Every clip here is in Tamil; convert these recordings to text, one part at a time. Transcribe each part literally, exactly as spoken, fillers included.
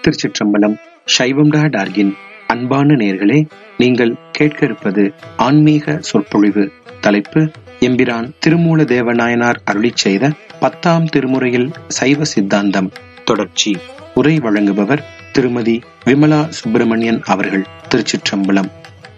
திருச்சிற்றம்பலம். சைவம் டா டார்கின் அன்பான நேயர்களே, நீங்கள் கேட்க இருப்பது ஆன்மீக சொற்பொழிவு. தலைப்பு எம்பிரான் திருமூல தேவநாயனார் அருளிச் செய்த பத்தாம் திருமுறையில் சைவ சித்தாந்தம் தொடர்ச்சி. உரை வழங்குபவர் திருமதி விமலா சுப்பிரமணியன் அவர்கள். திருச்சிற்றம்பலம்.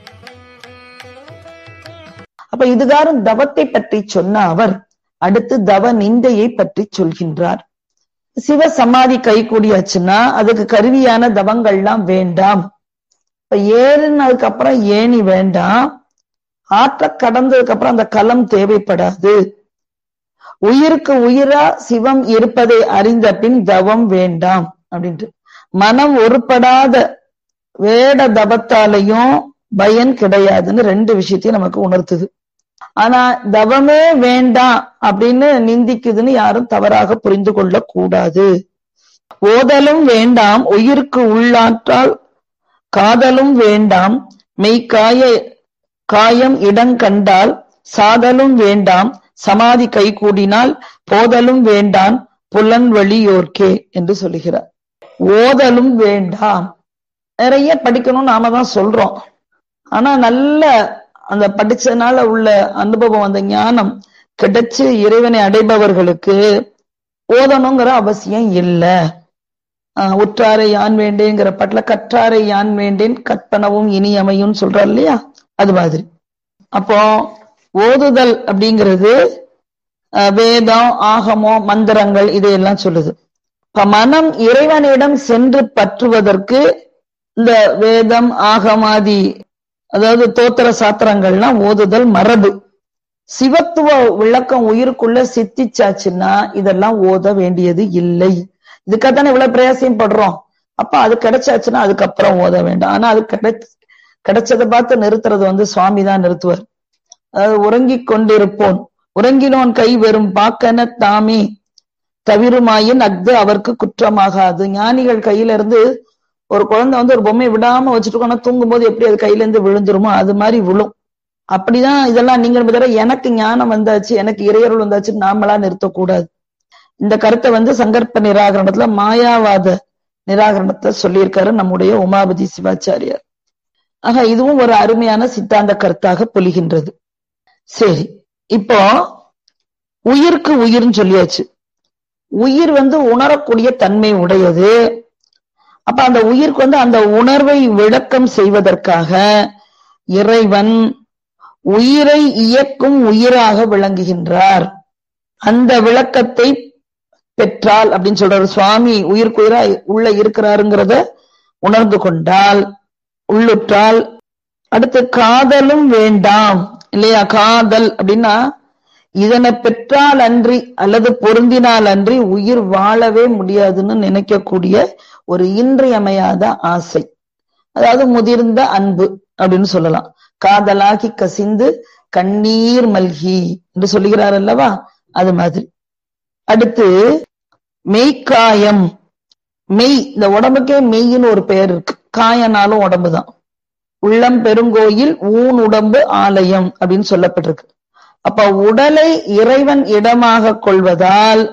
அப்ப இதுகாரும் தவத்தை பற்றி சொன்ன அவர் அடுத்து தவ நிந்தையை பற்றி சொல்கின்றார். சிவ சமாதி கை கூடியாச்சுன்னா அதுக்கு கருவியான தவங்கள்லாம் வேண்டாம். இப்ப ஏறுனதுக்கு அப்புறம் ஏணி வேண்டாம், ஆற்ற கடந்ததுக்கு அப்புறம் அந்த களம் தேவைப்படாது. உயிருக்கு உயிரா சிவம் இருப்பதை அறிந்த பின் தவம் வேண்டாம் அப்படின்ட்டு மனம் ஒருப்படாத வேட தவத்தாலையும் பயன் கிடையாதுன்னு ரெண்டு விஷயத்தையும் நமக்கு உணர்த்துது. ஆனா தவமே வேண்டாம் அப்படின்னு நிந்திக்குதுன்னு யாரும் தவறாக புரிந்து கொள்ள கூடாது. ஓதலும் வேண்டாம் உயிருக்கு உள்ளாற்றால் காதலும் வேண்டாம் மெய்காய காயம் இடங்கண்டால் சாதலும் வேண்டாம் சமாதி கை கூடினால் போதலும் வேண்டாம் புலன் வழியோர்க்கே என்று சொல்லுகிறார். ஓதலும் வேண்டாம். நிறைய படிக்கணும் நாம தான் சொல்றோம். ஆனா நல்ல அந்த படிச்சதுனால உள்ள அனுபவம், அந்த ஞானம் கிடைச்சு இறைவனை அடைபவர்களுக்கு ஓதணுங்கிற அவசியம் இல்லை. ஆஹ் உற்றாரை யான் வேண்டேங்கிற பாட்டுல கற்றாரை யான் வேண்டேன் கற்பனவும் இனி அமையும் சொல்றார் இல்லையா, அது மாதிரி. அப்போ ஓதுதல் அப்படிங்கிறது வேதம், ஆகமம், மந்திரங்கள் இதையெல்லாம் சொல்லுது. இப்ப மனம் இறைவனிடம் சென்று பற்றுவதற்கு இந்த வேதம், ஆகமாதி, அதாவது தோத்திர சாத்திரங்கள்லாம் ஓதுதல் மரபு. சிவத்துவ விளக்கம் உயிருக்குள்ள சித்திச்சாச்சுன்னா இதெல்லாம் ஓத வேண்டியது இல்லை. இதுக்காகத்தானே இவ்வளவு பிரயாசம் படுறோம். அப்ப அது கிடைச்சாச்சுன்னா அதுக்கப்புறம் ஓத வேண்டாம். ஆனா அது கிடை கிடைச்சதை பார்த்து நிறுத்துறது வந்து சுவாமி தான் நிறுத்துவார். அதாவது உறங்கிக் கொண்டிருப்போன் உறங்கினோன் கை வெறும் பாக்கன தாமே தவிருமாயின் அஃது அவருக்கு குற்றமாகாது. ஞானிகள் கையில இருந்து ஒரு குழந்தை வந்து ஒரு பொம்மையை விடாம வச்சுட்டு தூங்கும் போது எப்படி அது கையில இருந்து விழுந்துருமோ அது மாதிரி விழும். அப்படிதான் இதெல்லாம் நீங்க தவிர எனக்கு ஞானம் வந்தாச்சு, எனக்கு இறையருள் வந்தாச்சு நாமளா நிறுத்தக்கூடாது. இந்த கருத்தை வந்து சங்கற்ப நிராகரணத்துல மாயாவாத நிராகரணத்தை சொல்லியிருக்காரு நம்முடைய உமாபதி சிவாச்சாரியார். ஆக இதுவும் ஒரு அருமையான சித்தாந்த கருத்தாக பொலிகின்றது. சரி, இப்போ உயிருக்கு உயிர்னு சொல்லியாச்சு. உயிர் வந்து உணரக்கூடிய தன்மை உடையது. அப்ப அந்த உயிருக்கு வந்து அந்த உணர்வை விளக்கம் செய்வதற்காக இறைவன் உயிரை இயக்கும் உயிராக விளங்குகின்றார். அந்த விளக்கத்தை பெற்றால் அப்படின்னு சொல்றாரு சுவாமி. உயிருக்கு உயிரா உள்ள இருக்கிறாருங்கிறத உணர்ந்து கொண்டால், உள்ளுற்றால், அடுத்து காதலும் வேண்டாம் இல்லையா. காதல் அப்படின்னா இதனை பெற்றால் அன்றி அல்லது பொருந்தினால் அன்றி உயிர் வாழவே முடியாதுன்னு நினைக்கக்கூடிய ஒரு இன்றியமையாத ஆசை, அதாவது முதிர்ந்த அன்பு அப்படின்னு சொல்லலாம். காதலாகி கசிந்து கண்ணீர் மல்கி என்று சொல்லுகிறார் அல்லவா, அது மாதிரி. அடுத்து மெய்காயம். மெய், இந்த உடம்புக்கே மெய்ன்னு ஒரு பெயர் இருக்கு. காயனாலும் உடம்புதான். உள்ளம் பெருங்கோயில் ஊன் உடம்பு ஆலயம் அப்படின்னு சொல்லப்பட்டிருக்கு. அப்ப உடலை இறைவன் இடமாக கொள்வதால்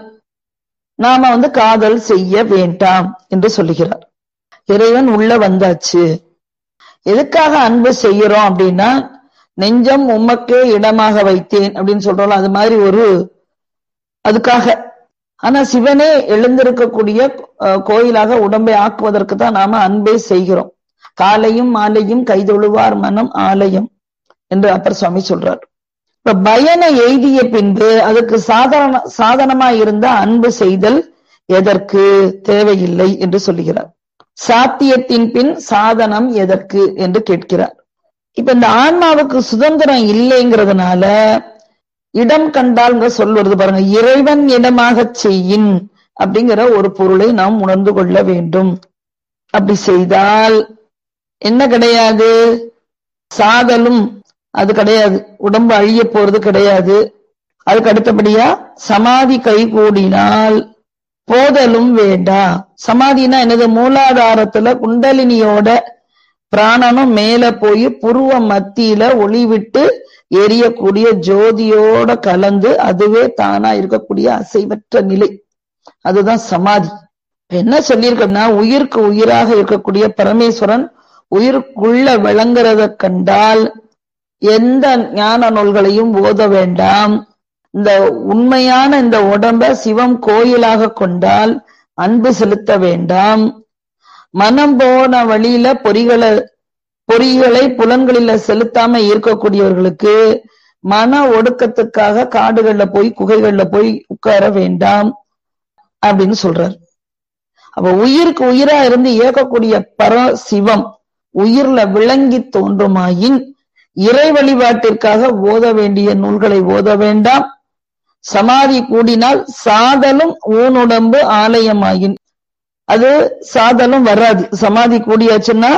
நாம வந்து காதல் செய்ய வேண்டாம் என்று சொல்லுகிறார். இறைவன் உள்ள வந்தாச்சு. எதுக்காக அன்பு செய்யறோம் அப்படின்னா, நெஞ்சம் உமக்கே இடமாக வைத்தேன் அப்படின்னு சொல்றோம், அது மாதிரி ஒரு அதுக்காக. ஆனா சிவனே எழுந்திருக்கக்கூடிய கோயிலாக உடம்பை ஆக்குவதற்கு தான் நாம அன்பே செய்கிறோம். காலையும் மாலையும் கைதொழுவார் மனம் ஆலயம் என்று அப்பர் சுவாமி சொல்றார். இப்ப பயனை எய்திய பின்பு அதுக்கு சாதாரண சாதனமா இருந்த அன்பு செய்தல் எதற்கு தேவையில்லை என்று சொல்லுகிறார். சாத்தியத்தின் பின் சாதனம் எதற்கு என்று கேட்கிறார். இப்ப இந்த ஆன்மாவுக்கு சுதந்திரம் இல்லைங்கிறதுனால இடம் கண்டால் சொல்வது பாருங்க, இறைவன் இடமாக செய்யின் அப்படிங்கிற ஒரு பொருளை நாம் உணர்ந்து கொள்ள வேண்டும். அப்படி செய்தால் என்ன கிடையாது, சாதலும் அது கிடையாது, உடம்பு அழிய போறது கிடையாது. அதுக்கு அடுத்தபடியா சமாதி கை கூடினால் போதலும் வேண்டாம். சமாதினா என்னது, மூலாதாரத்துல குண்டலினியோட பிராணனும் மேல போய் புருவ மத்தியில ஒளி விட்டு எரியக்கூடிய ஜோதியோட கலந்து அதுவே தானா இருக்கக்கூடிய அசைவற்ற நிலை, அதுதான் சமாதி. என்ன சொல்லியிருக்கோம்னா, உயிருக்கு உயிராக இருக்கக்கூடிய பரமேஸ்வரன் உயிருக்குள்ள விளங்குறத கண்டால் எந்த ஞான நூல்களையும் ஓத வேண்டாம். இந்த உண்மையான இந்த உடம்ப சிவம் கோயிலாக கொண்டால் அன்பு செலுத்த வேண்டாம். மனம் போன வழியில பொறிகளை பொறிகளை புலன்களில செலுத்தாம இருக்கக்கூடியவர்களுக்கு மன ஒடுக்கத்துக்காக காடுகள்ல போய் குகைகள்ல போய் உட்கார வேண்டாம் அப்படின்னு சொல்றார். அப்ப உயிருக்கு உயிரா இருந்து இயக்கக்கூடிய பர சிவம் உயிர்ல விளங்கி தோன்றுமாயின் இறை வழிபாட்டிற்காக ஓத வேண்டிய நூல்களை ஓத வேண்டாம். சமாதி கூடினால் சாதலும் ஊனுடம்பு ஆலயமாயின், அது சாதலும் வராது. சமாதி கூடியாச்சுன்னா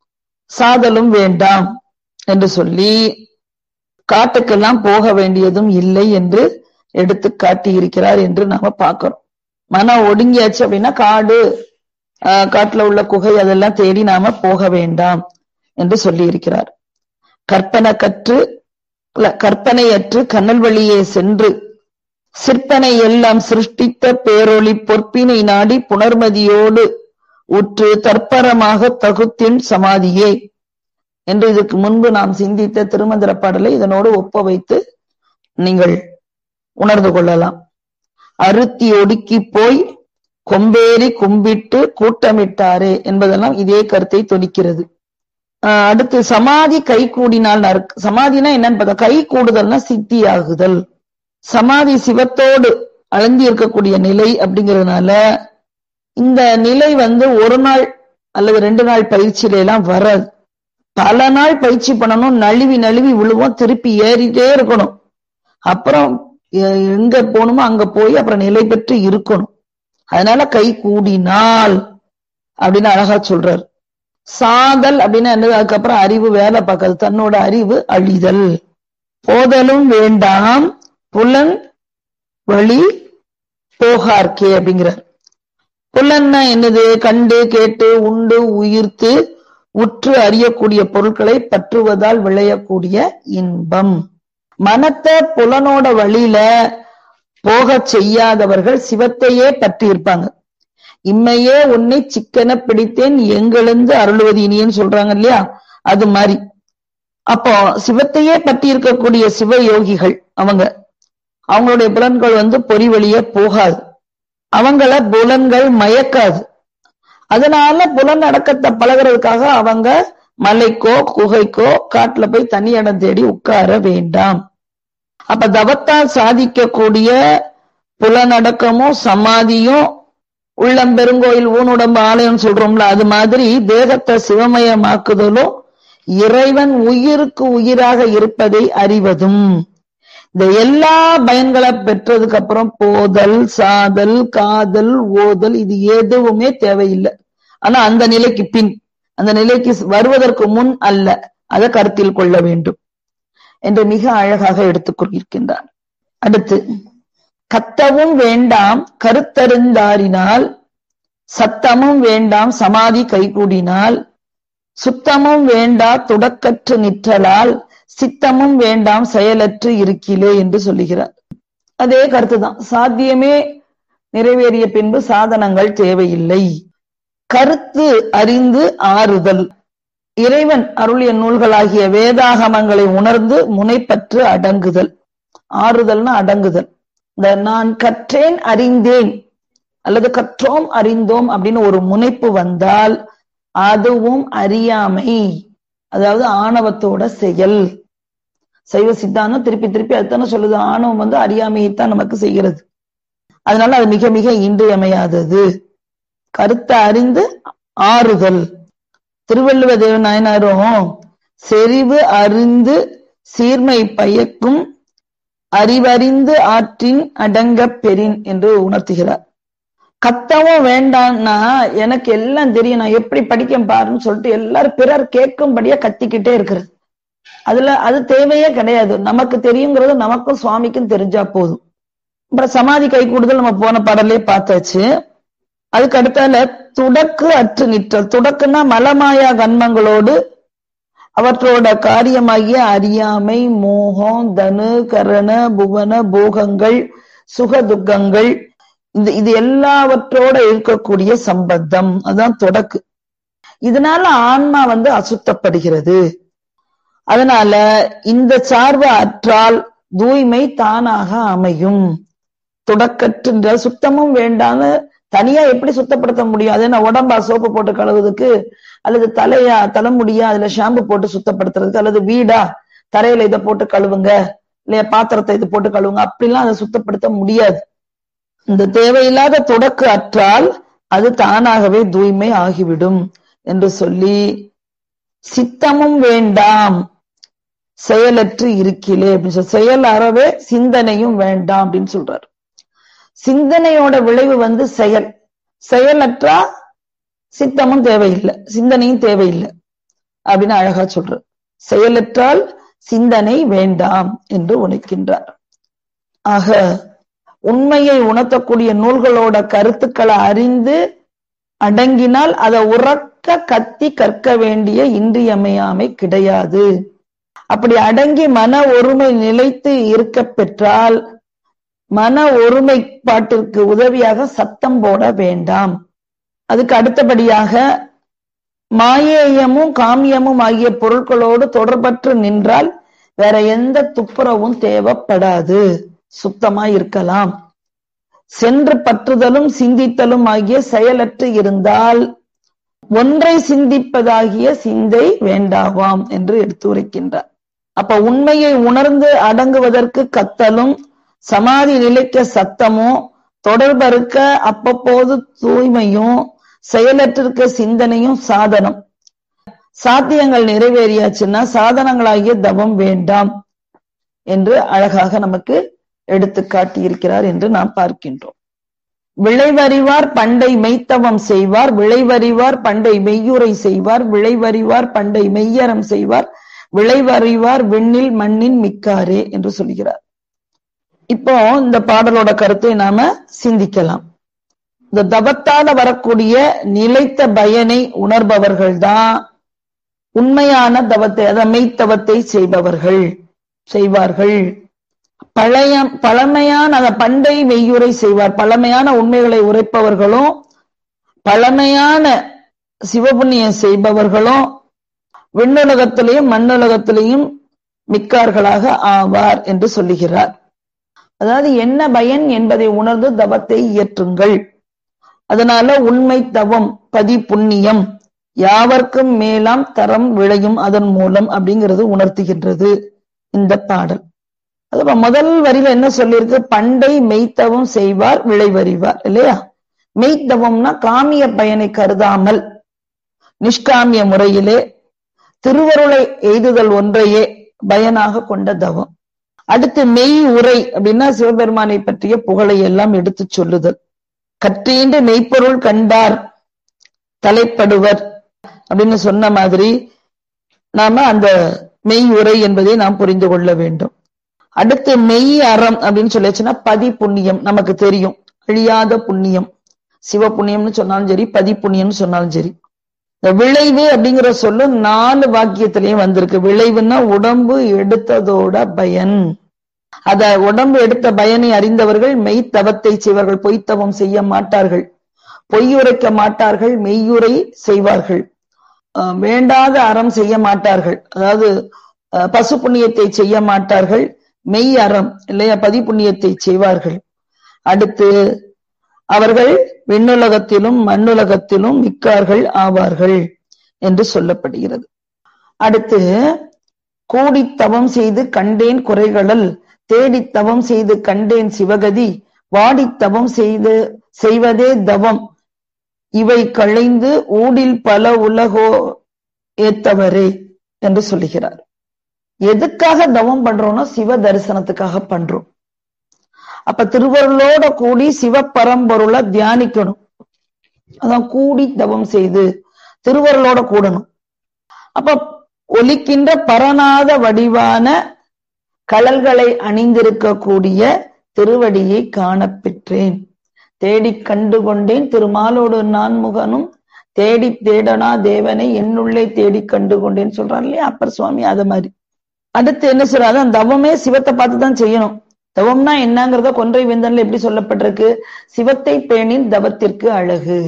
சாதலும் வேண்டாம் என்று சொல்லி காட்டுக்கெல்லாம் போக வேண்டியதும் இல்லை என்று எடுத்து காட்டியிருக்கிறார் என்று நாம பார்க்கிறோம். மனம் ஒடுங்கியாச்சு அப்படின்னா காடு ஆஹ் காட்டுல உள்ள குகை அதெல்லாம் தேடி நாம போக வேண்டாம் என்று சொல்லி இருக்கிறார். கற்பனை கற்று கற்பனையற்று கண்ணல் வழியே சென்று சிற்பனை எல்லாம் சிருஷ்டித்த பேரொளி பொற்பினை நாடி புனர்மதியோடு உற்று தற்பரமாக தகுத்தின் சமாதியே என்று இதற்கு முன்பு நாம் சிந்தித்த திருமந்திர பாடலை இதனோடு ஒப்ப வைத்து நீங்கள் உணர்ந்து கொள்ளலாம். அறுத்தி ஒடுக்கி போய் கொம்பேறி கும்பிட்டு கூட்டமிட்டாரே என்பதெல்லாம் இதே கருத்தை தொனிக்கிறது. ஆஹ் அடுத்து சமாதி கை கூடினால், சமாதினா என்னன்னு பார்த்தா கை கூடுதல்னா சித்தி ஆகுதல். சமாதி சிவத்தோடு அழுந்தி இருக்கக்கூடிய நிலை அப்படிங்கிறதுனால இந்த நிலை வந்து ஒரு நாள் அல்லது ரெண்டு நாள் பயிற்சியில எல்லாம் வராது. பல நாள் பயிற்சி பண்ணணும், நழுவி நழுவி விழுவோம், திருப்பி ஏறிட்டே இருக்கணும். அப்புறம் எங்க போகணுமோ அங்க போய் அப்புறம் நிலை பெற்று இருக்கணும். அதனால கை கூடினால் அப்படின்னு அழகா சொல்றாரு. சாதல் அப்படின்னா என்னது? அதுக்கப்புறம் அறிவு வேலை பார்க்காது, தன்னோட அறிவு அழிதல். போதலும் வேண்டாம் புலன் வழி போகார்க்கே அப்படிங்கிறார். புலன்னா என்னது? கண்டு கேட்டு உண்டு உயிர்த்து உற்று அறியக்கூடிய பொருட்களை பற்றுவதால் விளையக்கூடிய இன்பம். மனத்தை புலனோட வழியில போக செய்யாதவர்கள் சிவத்தையே பற்றி இருப்பாங்க. இம்மையே உன்னை சிக்கன பிடித்தேன் எங்கெழுந்து அருள்வது இனியன்னு சொல்றாங்க இல்லையா, அது மாதிரி. அப்போ சிவத்தையே பற்றி இருக்கக்கூடிய சிவ யோகிகள் அவங்க அவங்களுடைய புலன்கள் வந்து பொறி வழியே போகாது, அவங்கள புலன்கள் மயக்காது. அதனால புலன் அடக்கத்தை பழகிறதுக்காக அவங்க மலைக்கோ குகைக்கோ காட்டுல போய் தனி இடம் தேடி உட்கார வேண்டாம். அப்ப தவத்தால் சாதிக்கக்கூடிய புலனடக்கமும் சமாதியும் உள்ளம் பெருங்கோயில் ஊனுடம்பு ஆலயம் சொல்றோம்ல, அது மாதிரி தேகத்தை சிவமயமாக்குதலும் இறைவன் உயிருக்கு உயிராக இருப்பதை அறிவதும். இந்த எல்லா பயன்களை பெற்றதுக்கு அப்புறம் போதல் சாதல் காதல் ஓதல் இது எதுவுமே தேவையில்லை. ஆனா அந்த நிலைக்கு பின், அந்த நிலைக்கு வருவதற்கு முன் அல்ல, அதை கருத்தில் கொள்ள வேண்டும் என்று மிக அழகாக எடுத்துக் கொண்டிருக்கின்றார். அடுத்து கத்தவும் வேண்டாம் கருத்தருந்தாரினால், சத்தமும் வேண்டாம் சமாதி கைகூடினால், சுத்தமும் வேண்டா துடக்கற்று நிற்றலால், சித்தமும் வேண்டாம் செயலற்று இருக்கிலே என்று சொல்லுகிறார். அதே கருத்துதான். சாத்தியமே நிறைவேறிய பின்பு சாதனங்கள் தேவையில்லை. கருத்து அறிந்து ஆறுதல். இறைவன் அருளிய நூல்களாகிய வேதாகமங்களை உணர்ந்து முனைப்பற்று அடங்குதல். ஆறுதல்னா அடங்குதல். இந்த நான் கற்றேன் அறிந்தேன் அல்லது கற்றோம் அறிந்தோம் அப்படின்னு ஒரு முனைப்பு வந்தால் அதுவும் அறியாமை, அதாவது ஆணவத்தோட செயல். சைவ சித்தாந்தம் திருப்பி திருப்பி அதுதானே சொல்லுது, ஆணவம் வந்து அறியாமையைத்தான் நமக்கு செய்கிறது. அதனால அது மிக மிக இன்றியமையாதது. கருத்தை அறிந்து ஆறுதல். திருவள்ளுவ தேவ நாயனாரும் செறிவு அறிந்து சீர்மை பயக்கும் அறிவறிந்து ஆற்றின் அடங்க பெறின் என்று உணர்த்துகிறார். கத்தவும் வேண்டாம்னா எனக்கு எல்லாம் தெரியும், நான் எப்படி படிக்க பாருன்னு சொல்லிட்டு எல்லாரும் பிறர் கேட்கும்படியா கத்திக்கிட்டே இருக்கிறது. அதுல அது தேவையே கிடையாது. நமக்கு தெரியுங்கிறது நமக்கும் சுவாமிக்கும் தெரிஞ்சா போதும். அப்புறம் சமாதி கை கூடுதல் நம்ம போன பாடலே பார்த்தாச்சு. அதுக்கு அடுத்தால துடக்கு அற்று நிற்றல். துடக்குன்னா மலமாயா கன்மங்களோடு அவற்றோட காரியமாகிய அறியாமை மோகம் தனு கரண புவன போகங்கள் சுக துக்கங்கள் இந்த இது எல்லாவற்றோட இருக்கக்கூடிய சம்பந்தம், அதுதான் தொடக்கு. இதனால ஆன்மா வந்து அசுத்தப்படுகிறது. அதனால இந்த சார்பு அற்றால் தூய்மை தானாக அமையும். தொடக்கற்ற சுத்தமும் வேண்டான்னு தனியா எப்படி சுத்தப்படுத்த முடியும்? அது என்ன உடம்பா சோப்பு போட்டு கழுவுறதுக்கு, அல்லது தலையா தலைமுடியா அதுல ஷாம்பு போட்டு சுத்தப்படுத்துறதுக்கு, அல்லது வீடா தரையில இதை போட்டு கழுவுங்க, இல்லையா பாத்திரத்தை இது போட்டு கழுவுங்க, அப்படிலாம் அதை சுத்தப்படுத்த முடியாது. இந்த தேவையில்லாத தொடக்கு அற்றால் அது தானாகவே தூய்மை ஆகிவிடும் என்று சொல்லி, சித்தமும் வேண்டாம் செயலற்று இருக்கிலே அப்படின்னு சொல்லி, செயல் அறவே சிந்தனையும் வேண்டாம் அப்படின்னு சொல்றாரு. சிந்தனையோட விளைவு வந்து செயல். செயலற்றா சித்தமும் தேவையில்லை, சிந்தனையும் தேவையில்லை அப்படின்னு அழகா சொல்றார். செயலற்றால் சிந்தனை வேண்டாம் என்று உரைக்கின்றார். ஆக உண்மையை உணர்த்தக்கூடிய நூல்களோட கருத்துக்களை அறிந்து அடங்கினால் அதை உறக்க கத்தி கற்க வேண்டிய இன்றியமையாமை கிடையாது. அப்படி அடங்கி மன ஒருமை நிலைத்து இருக்க பெற்றால் மன ஒருமைப்பாட்டிற்கு உதவியாக சத்தம் போட வேண்டாம். அதுக்கு அடுத்தபடியாக மாயேயமும் காமியமும் ஆகிய பொருட்களோடு தொடர்பற்று நின்றால் வேற எந்த துப்புரவும் தேவைப்படாது, சுத்தமா இருக்கலாம். சென்று பற்றுதலும் சிந்தித்தலும் ஆகிய செயலற்று இருந்தால் ஒன்றை சிந்திப்பதாகிய சிந்தை வேண்டாவாம் என்று எடுத்து உரைக்கின்றார். அப்ப உண்மையை உணர்ந்து அடங்குவதற்கு கத்தலும் சமாதி நிலைக்க சத்தமும் தொடர்பறுக்க அப்பப்போது தூய்மையும் செயலற்றிருக்க சிந்தனையும் சாதனம். சாத்தியங்கள் நிறைவேறியாச்சுன்னா சாதனங்களாகிய தவம் வேண்டாம் என்று அழகாக நமக்கு எடுத்து காட்டியிருக்கிறார் என்று நாம் பார்க்கின்றோம். விளைவறிவார் பண்டை மெய்த்தவம் செய்வார், விளைவறிவார் பண்டை மெய்யுரை செய்வார், விளைவறிவார் பண்டை மெய்யறம் செய்வார், விளைவறிவார் விண்ணில் மண்ணின் மிக்காரே என்று சொல்கிறார். இப்போ இந்த பாடலோட கருத்தை நாம சிந்திக்கலாம். இந்த தவத்தால வரக்கூடிய நிலைத்த பயனை உணர்பவர்கள்தான் உண்மையான தவத்தை, அத மெய்த்தவத்தை செய்பவர்கள் செய்வார்கள். பழைய பழமையான அத பண்டை மெய்யுரை செய்வார், பழமையான உண்மைகளை உரைப்பவர்களும் பழமையான சிவபுண்ணியம் செய்பவர்களும் விண்ணுலகத்திலையும் மண்ணுலகத்திலையும் மிக்கார்களாக ஆவார் என்று சொல்லுகிறார். அதாவது என்ன பயன் என்பதை உணர்ந்து தவத்தை இயற்றுங்கள். அதனால உண்மை தவம் பதி புண்ணியம் யாவர்க்கும் மேலாம் தரம் விளையும் அதன் மூலம் அப்படிங்கிறது உணர்த்துகின்றது இந்த பாடல். அது முதல் வரியில என்ன சொல்லியிருக்கு? பண்டை மெய்த்தவம் செய்வார் விளைவறிவார், இல்லையா? மெய்த்தவம்னா காமிய பயனை கருதாமல் நிஷ்காமிய முறையிலே திருவருளை எய்துதல் ஒன்றையே பயனாக கொண்ட தவம். அடுத்து மெய் உரை அப்படின்னா சிவபெருமானை பற்றிய புகழை எல்லாம் எடுத்து சொல்லுதல். கற்றீண்டு மெய்ப்பொருள் கண்டார் தலைப்படுவர் அப்படின்னு சொன்ன மாதிரி நாம அந்த மெய் உரை என்பதை நாம் புரிந்து கொள்ள வேண்டும். அடுத்து மெய் அறம் அப்படின்னு சொல்லிச்சுன்னா பதி புண்ணியம், நமக்கு தெரியும் அழியாத புண்ணியம், சிவ புண்ணியம்னு சொன்னாலும் சரி பதி புண்ணியம்னு சொன்னாலும் சரி. இந்த விளைவு அப்படிங்கிற சொல்லு நாலு வாக்கியத்திலையும் வந்திருக்கு. விளைவுன்னா உடம்பு எடுத்ததோட பயன். அத உடம்பு எடுத்த பயனை அறிந்தவர்கள் மெய்த்தவத்தை செய்வார்கள், பொய்த்தவம் செய்ய மாட்டார்கள், பொய்யுரைக்க மாட்டார்கள், மெய்யுரை செய்வார்கள். வேண்டாத அறம் செய்ய மாட்டார்கள், அதாவது பசு புண்ணியத்தை செய்ய மாட்டார்கள், மெய் அறம் இல்லையா பதி புண்ணியத்தை செய்வார்கள். அடுத்து அவர்கள் விண்ணுலகத்திலும் மண்ணுலகத்திலும் மிக்கார்கள் ஆவார்கள் என்று சொல்லப்படுகிறது. அடுத்து கூடித்தவம் செய்து கண்டேன் குறைகளல், தேடித்தவம் செய்து கண்டேன் சிவகதி, வாடித்தவம் செய்து செய்வதே தவம், இவை களைந்து ஊடில் பல உலகோ ஏத்தவரே என்று சொல்லுகிறார். எதுக்காக தவம் பண்றோம்னா சிவ தரிசனத்துக்காக பண்றோம். அப்ப திருவருளோட கூடி சிவபரம்பொருளை தியானிக்கணும். அதான் கூடி தவம் செய்து திருவருளோட கூடணும். அப்ப ஒலிக்கின்ற பரநாத வடிவான கழல்களை அணிந்திருக்கக்கூடிய திருவடியை காண பெற்றேன், தேடி கண்டு கொண்டேன் திருமாலோடு நான்முகனும் தேடி தேடனா தேவனை என்னுள்ளே தேடி கண்டு கொண்டேன்னு சொல்றாரு இல்லையா அப்பர் சுவாமி. அது மாதிரி அடுத்து என்ன சொல்றாரு? தவமே சிவத்தை பார்த்து தான் செய்யணும், தவம்னா என்னங்கிறத கொன்றை வேந்தன்ல எப்படி சொல்லப்பட்டிருக்கு? சிவத்தை பேணின் தவத்திற்கு அழகு.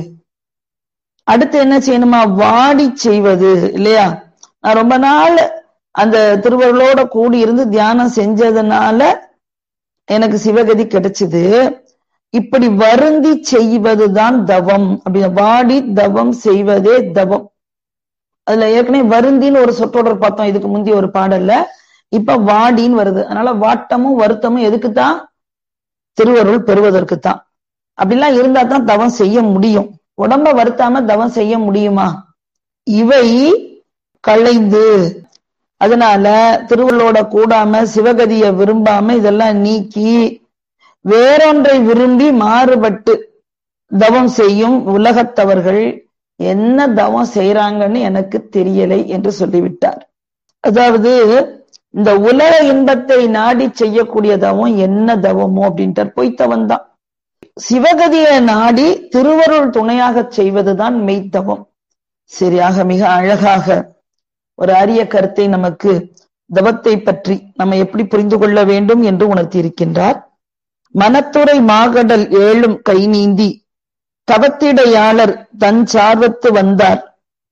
அடுத்து என்ன செய்யணுமா? வாடி செய்வது இல்லையா? நான் ரொம்ப நாள் அந்த திருவருளோட கூடி இருந்து தியானம் செஞ்சதுனால எனக்கு சிவகதி கிடைச்சது. இப்படி வருந்தி செய்வதுதான் தவம். அப்படி வாடி தவம் செய்வதே தவம். அதுல ஏற்கனவே வருந்தின்னு ஒரு சொற்றொடர் பார்த்தோம் இதுக்கு முந்தைய ஒரு பாடல்ல. இப்ப வாடின்னு வருது. அதனால வாட்டமும் வருத்தமும் எதுக்குத்தான்? திருவருள் பெறுவதற்குத்தான். அப்படிலாம் இருந்தா தான் தவம் செய்ய முடியும். உடம்ப வருத்தாம தவம் செய்ய முடியுமா? இவை களைந்து, அதனால திருவருளோட கூடாம சிவகதிய விரும்பாம இதெல்லாம் நீக்கி வேறொன்றை விரும்பி மாறுபட்டு தவம் செய்யும் உலகத்தவர்கள் என்ன தவம் செய்யறாங்கன்னு எனக்கு தெரியலை என்று சொல்லிவிட்டார். அதாவது இந்த உலக இன்பத்தை நாடி செய்யக்கூடிய தவம் என்ன தவமோ அப்படின்ட்டார். பொய்த்தவன் தான். சிவகதியை நாடி திருவருள் துணையாக செய்வதுதான் மெய்த்தவம். சரியாக மிக அழகாக ஒரு அரிய கருத்தை நமக்கு தவத்தை பற்றி நம்ம எப்படி புரிந்து கொள்ள வேண்டும் என்று உணர்த்தி இருக்கின்றார். மனத்துறை மாகடல் ஏழும் கை நீந்தி தவத்திடையாளர் தன் சார்வத்து வந்தார்.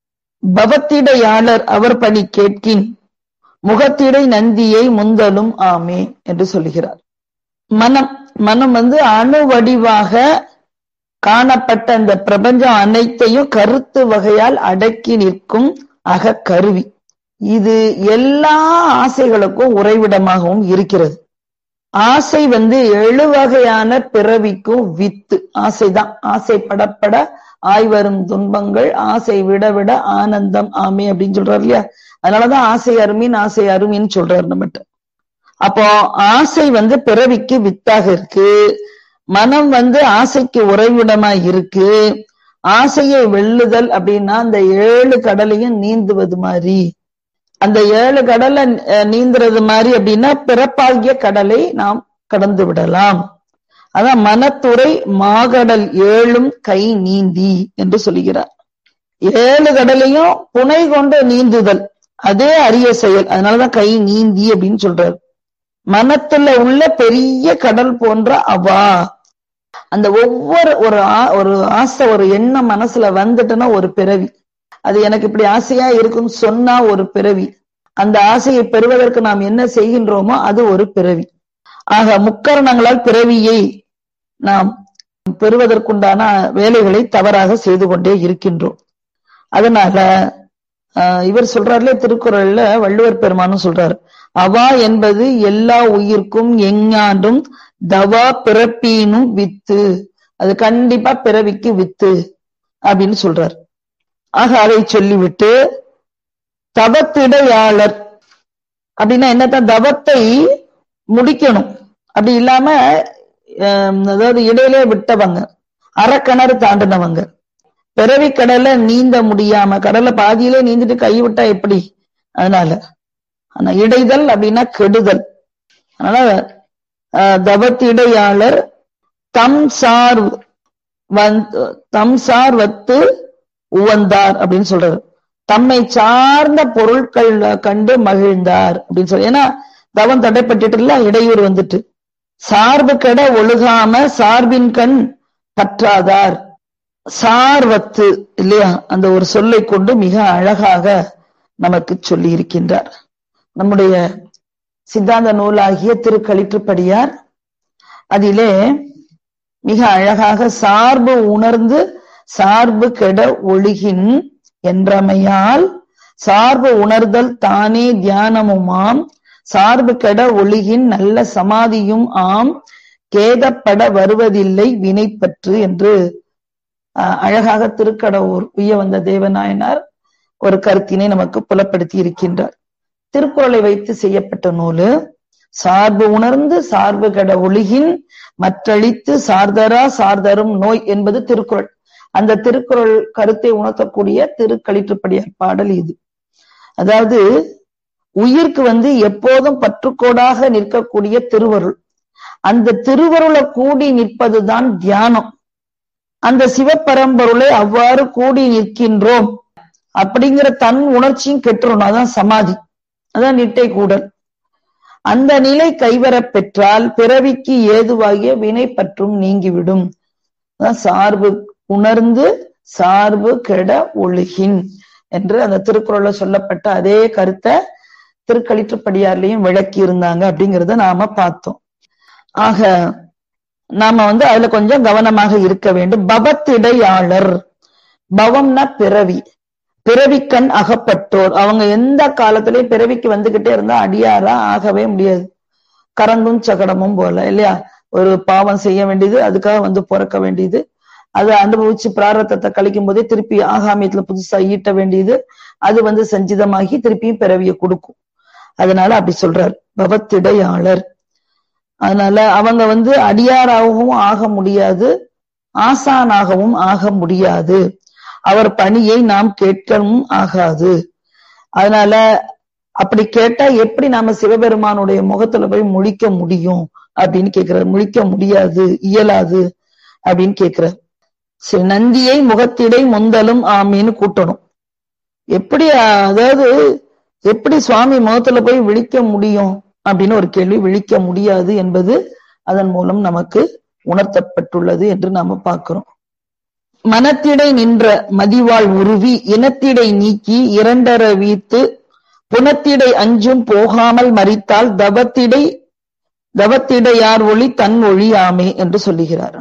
பவத்திடையாளர் அவர் பணி கேட்கின் முகத்திடை நந்தியை முந்தலும் ஆமே என்று சொல்லுகிறார். மனம் மனம் வந்து அணு வடிவாக காணப்பட்ட அந்த பிரபஞ்சம் அனைத்தையும் கருத்து வகையால் அடக்கி நிற்கும் அகக்கருவி. இது எல்லா ஆசைகளுக்கும் உறைவிடமாகவும் இருக்கிறது. ஆசை வந்து எழு வகையான பிறவிக்கும் வித்து. ஆசைதான். ஆசை படப்பட ஆய்வரும் துன்பங்கள் ஆசை விட விட ஆனந்தம் ஆமே அப்படின்னு சொல்றாரு இல்லையா? அதனாலதான் ஆசை அருமின் ஆசை அருமின்னு சொல்றாரு நம்மகிட்ட. அப்போ ஆசை வந்து பிறவிக்கு வித்தாக இருக்கு. மனம் வந்து ஆசைக்கு உறைவிடமா இருக்கு. ஆசையை வெல்லுதல் அப்படின்னா அந்த ஏழு கடலையும் நீந்துவது மாதிரி. அந்த ஏழு கடலை நீந்துறது மாதிரி அப்படின்னா பிறப்பாகிய கடலை நாம் கடந்து விடலாம். அதான் மனத்துறை மாகடல் ஏழும் கை நீந்தி என்று சொல்லுகிறார். ஏழு கடலையும் புனை கொண்டு நீந்துதல் அதே அரிய செயல். அதனாலதான் கை நீந்தி அப்படின்னு சொல்றாரு. மனத்துல உள்ள பெரிய கடல் போன்ற அவா. அந்த ஒவ்வொரு ஒரு ஒரு ஆசை ஒரு எண்ணம் மனசுல வந்துட்டுன்னா ஒரு பிறவி. அது எனக்கு இப்படி ஆசையா இருக்குன்னு சொன்னா ஒரு பிறவி. அந்த ஆசையை பெறுவதற்கு நாம் என்ன செய்கின்றோமோ அது ஒரு பிறவி. ஆக முக்கரணங்களால் பிறவியை நாம் பெறுவதற்குண்டான வேலைகளை தவறாக செய்து கொண்டே இருக்கின்றோம். அதனால ஆஹ் இவர் சொல்றாருல திருக்குறள்ல வள்ளுவர் பெருமானும் சொல்றாரு, அவா என்பது எல்லா உயிர்க்கும் எஞ்ஞாண்டும் தவா பிறப்பீனும் வித்து. அது கண்டிப்பா பிறவிக்கு வித்து அப்படின்னு சொல்றார். ஆக அதை சொல்லிவிட்டு தவத்திடையாளர் அப்படின்னா என்னத்தான்? தவத்தை முடிக்கணும். அப்படி இல்லாம அதாவது இடையிலே விட்டவங்க, அறக்கிணறு தாண்டினவங்க, பிறவி கடலை நீந்த முடியாம கடலை பாதியிலே நீந்திட்டு கைவிட்டா எப்படி? அதனால ஆனா இடைதல் அப்படின்னா கெடுதல். அதனால தவத்திடையாளர் தம் சார் வந்து தம் சார் வத்து உவந்தார் அப்படின்னு சொல்றாரு. தம்மை சார்ந்த பொருட்கள் கண்டு மகிழ்ந்தார் அப்படின்னு சொல்லி. ஏன்னா தவம் தடைப்பட்டுட்டு இல்ல, இடையூறு வந்துட்டு. சார்பு கெட ஒழுகாம சார்பின் கண் பற்றாதார். சார்வத்து இல்லையா? அந்த ஒரு சொல்லை கொண்டு மிக அழகாக நமக்கு சொல்லி இருக்கின்றார். நம்முடைய சித்தாந்த நூலாகிய திருக்களிற்றுப்படியார் அதிலே மிக அழகாக சார்பு உணர்ந்து சார்பு கெட ஒழுகின் என்றமையால் சார்பு உணர்தல் தானே தியானமுமாம் சார்பு கெட ஒழுகின் நல்ல சமாதியும் ஆம் கேதப்பட வருவதில்லை வினைப்பற்று என்று அழகாக திருக்கடவுர் உய்ய வந்த தேவநாயனார் ஒரு கருத்தினை நமக்கு புலப்படுத்தி இருக்கின்றார். திருக்குறளை வைத்து செய்யப்பட்ட நூலு. சார்பு உணர்ந்து சார்பு கெட ஒழுகின் மற்றழித்து சார்தரா சார்தரும் நோய் என்பது திருக்குறள். அந்த திருக்குறள் கருத்தை உணர்த்தக்கூடிய திருக்களிற்றுப்படியார் பாடல் இது. அதாவது உயிர்க்கு வந்து எப்போதும் பற்றுக்கோடாக நிற்கக்கூடிய திருவருள். அந்த திருவருளை கூடி நிற்பதுதான் தியானம். அந்த சிவபரம்பொருளை அவ்வாறு கூடி நிற்கின்றோம் அப்படிங்கிற தன் உணர்ச்சியும் கெட்டுறணும். அதான் சமாதி, அதான் நிட்டை கூடல். அந்த நிலை கைவரப் பெற்றால் பிறவிக்கு ஏதுவாகிய வினை பற்றும் நீங்கிவிடும். சார்பு உணர்ந்து சார்பு கெட ஒழுகின் என்று அந்த திருக்குறள்ல சொல்லப்பட்ட அதே கருத்தை திருக்களிற்றுப்படியார்லயும் விளக்கி இருந்தாங்க அப்படிங்கறத நாம பார்த்தோம். ஆக நாம வந்து அதுல கொஞ்சம் கவனமாக இருக்க வேண்டும். பவத்திடையாளர், பவம்னா பிறவி, பிறவிக்கண் அகப்பட்டோர். அவங்க எந்த காலத்திலயும் பிறவிக்கு வந்துகிட்டே இருந்தா அடியாரா ஆகவே முடியாது. கரண்டும் சகடமும் போல இல்லையா? ஒரு பாவம் செய்ய வேண்டியது, அதுக்காக வந்து பிறக்க வேண்டியது, அதை அனுபவிச்சு பிராரத்தத்தை கழிக்கும் போதே திருப்பி ஆகாமியத்துல புதுசா ஈட்ட வேண்டியது, அது வந்து சஞ்சிதமாகி திருப்பியும் பிறவியை கொடுக்கும். அதனால அப்படி சொல்றார் பவத்திடையாளர். அதனால அவங்க வந்து அடியாராகவும் ஆக முடியாது, ஆசானாகவும் ஆக முடியாது. அவர் பணியை நாம் கேட்கவும் ஆகாது. அதனால அப்படி கேட்டா எப்படி நாம சிவபெருமானுடைய முகத்துல போய் முழிக்க முடியும் அப்படின்னு கேக்குறாரு. முழிக்க முடியாது, இயலாது அப்படின்னு கேக்குறார். சரி, நந்தியை முகத்திடை முந்தலும் ஆமின்னு கூட்டணும். எப்படி, அதாவது எப்படி சுவாமி முகத்துல போய் விழிக்க முடியும் அப்படின்னு ஒரு கேள்வி. விழிக்க முடியாது என்பது அதன் மூலம் நமக்கு உணர்த்தப்பட்டுள்ளது என்று நாம பார்க்கிறோம். மனத்திடை நின்ற மதிவாள் உருவி இனத்திடை நீக்கி இரண்டர வீத்து புனத்திடை அஞ்சும் போகாமல் மறித்தால் தவத்திடை தவத்திடையார் ஒளி தன் ஒளி ஆமே என்று சொல்லுகிறார்.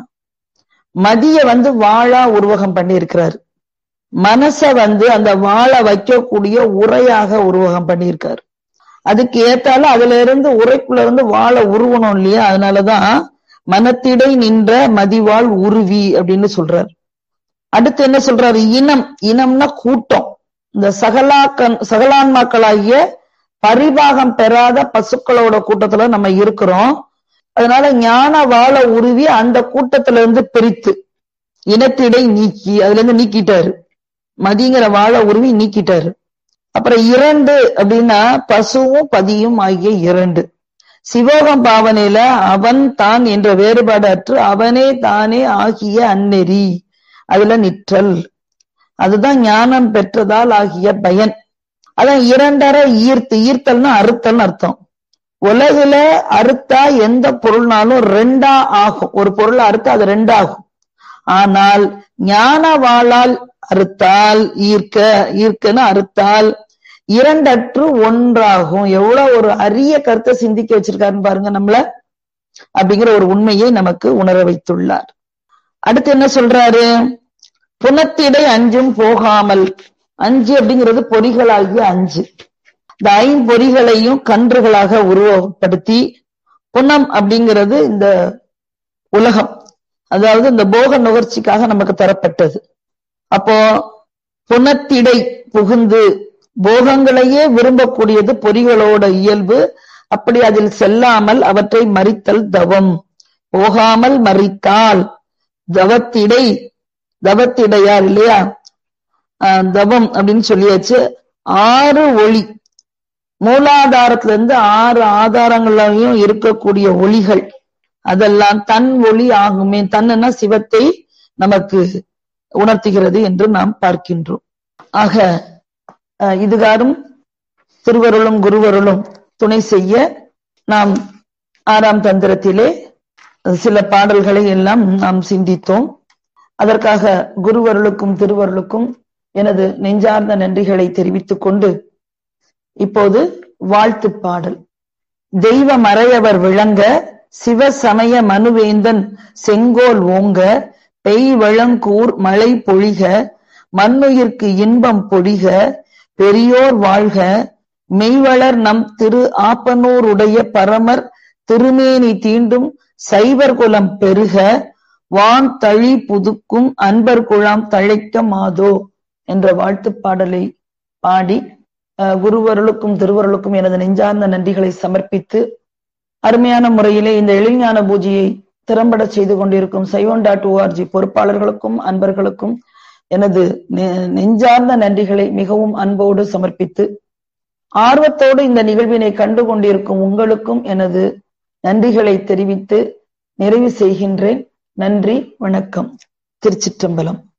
மதிய வந்து வாழா உருவகம் பண்ணி இருக்கிறார். மனச வந்து அந்த வாழ வைக்கக்கூடிய உரையாக உருவகம் பண்ணியிருக்காரு. அதுக்கு ஏத்தாலும் அதுல இருந்து உரைக்குள்ள இருந்து வாழ உருவணும் இல்லையா? அதனாலதான் மனத்திடை நின்ற மதிவாள் உருவி அப்படின்னு சொல்றாரு. அடுத்து என்ன சொல்றாரு? இனம், இனம்னா கூட்டம். இந்த சகலாக்கன் சகலான்மாக்களாகிய பரிபாகம் பெறாத பசுக்களோட கூட்டத்துல நம்ம இருக்கிறோம். அதனால ஞான வாழ உருவி அந்த கூட்டத்துல இருந்து பிரித்து இனத்திடை நீக்கி அதுல இருந்து நீக்கிட்டாரு. மதிங்கிற வாழ உருவி நீக்கிட்டாரு. அப்புறம் இரண்டு அப்படின்னா பசுவும் பதியும் ஆகிய இரண்டு. சிவோகம் பாவனையில அவன் தான் என்ற வேறுபாடு அற்று அவனே தானே ஆகிய அந்நெறி, அதுல நிற்றல், அதுதான் ஞானம் பெற்றதால் ஆகிய பயன். அதான் இரண்டரை ஈர்த்து, ஈர்த்தல்னா அறுத்தல்னு அர்த்தம். உலகுல அறுத்தா எந்த பொருள்னாலும் ரெண்டா ஆகும். ஒரு பொருளை அறுத்தா அது ரெண்டாகும். ஆனால் ஞான வாளால் அறுத்தால், ஈர்க்க ஈர்க்கன்னு அறுத்தால் இரண்டற்று ஒன்றாகும். எவ்வளவு ஒரு அரிய கருத்தை சிந்திக்க வச்சிருக்காருன்னு பாருங்க நம்மள, அப்படிங்கிற ஒரு உண்மையை நமக்கு உணர வைத்துள்ளார். அடுத்து என்ன சொல்றாரு? புனத்திடை அஞ்சும் போகாமல். அஞ்சு அப்படிங்கிறது பொறிகளாகிய அஞ்சு. இந்த ஐம்பொறிகளையும் கன்றுகளாக உருவப்படுத்தி, புனம் அப்படிங்கிறது இந்த உலகம், அதாவது இந்த போக நுகர்ச்சிக்காக நமக்கு தரப்பட்டது. அப்போ புனத்திடை புகுந்து போகங்களையே விரும்பக்கூடியது பொறிகளோட இயல்பு. அப்படி அதில் செல்லாமல் அவற்றை மறித்தல் தவம். போகாமல் மறித்தால் தவத்திடை, தவத்திடையார் இல்லையா? ஆஹ் தவம் அப்படின்னு சொல்லியாச்சு. ஆறு ஒளி, மூலாதாரத்துல இருந்து ஆறு ஆதாரங்களையும் இருக்கக்கூடிய ஒளிகள், அதெல்லாம் தன் ஒளி ஆகுமே. தன்னுன்னா சிவத்தை நமக்கு உணர்த்துகிறது என்று நாம் பார்க்கின்றோம். ஆக இதுகாரும் திருவருளும் குருவருளும் துணை செய்ய நாம் ஆறாம் தந்திரத்திலே சில பாடல்களை எல்லாம் நாம் சிந்தித்தோம். அதற்காக குருவருளுக்கும் திருவருளுக்கும் எனது நெஞ்சார்ந்த நன்றிகளை தெரிவித்துக் கொண்டு இப்போது வாழ்த்து பாடல். தெய்வ மறையவர் விளங்க சிவசமய மனுவேந்தன் செங்கோல் ஓங்க பெய் வளங்கூர் மழை பொழிக மண்ணுயிர்க்கு இன்பம் பொழிக பெரியோர் வாழ்க மெய்வளர் நம் திரு ஆப்பனூருடைய பரமர் திருமேனி தீண்டும் சைவர் குலம் பெருக வான் தழி புதுக்கும் அன்பர் குழாம் தழைக்க மாதோ என்ற வாழ்த்து பாடலை பாடி குருவருளுக்கும் திருவருளுக்கும் எனது நெஞ்சார்ந்த நன்றிகளை சமர்ப்பித்து, அருமையான முறையிலே இந்த எழில்ஞான பூஜையை திறம்பட செய்து கொண்டிருக்கும் சைவன் டாட் ஓஆர்ஜி பொறுப்பாளர்களுக்கும் அன்பர்களுக்கும் எனது நெஞ்சார்ந்த நன்றிகளை மிகவும் அன்போடு சமர்ப்பித்து, ஆர்வத்தோடு இந்த நிகழ்வினை கண்டு கொண்டிருக்கும் உங்களுக்கும் எனது நன்றிகளை தெரிவித்து நிறைவு செய்கின்றேன். நன்றி, வணக்கம். திருச்சிற்றம்பலம்.